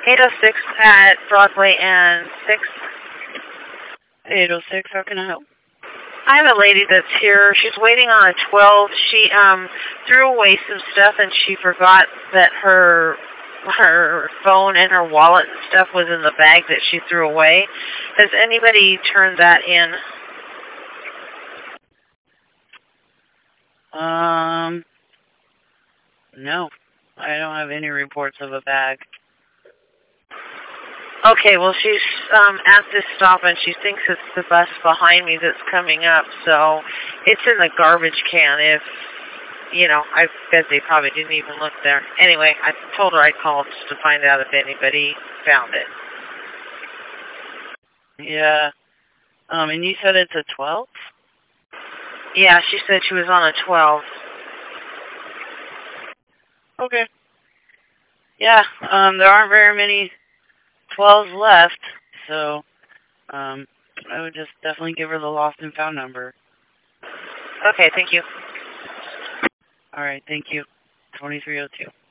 806 at Broadway and 6th. 806, how can I help? I have a lady that's here. She's waiting on a 12. She threw away some stuff and she forgot that her phone and her wallet and stuff was in the bag that she threw away. Has anybody turned that in? No. I don't have any reports of a bag. Okay, well, she's at this stop, and she thinks it's the bus behind me that's coming up, so it's in the garbage can. If, you know, I bet they probably didn't even look there. Anyway, I told her I'd call just to find out if anybody found it. Yeah. And you said it's a 12? Yeah, she said she was on a 12. Okay. Yeah, there aren't very many 12s left, so I would just definitely give her the lost and found number. Okay, thank you. All right, thank you. 2302.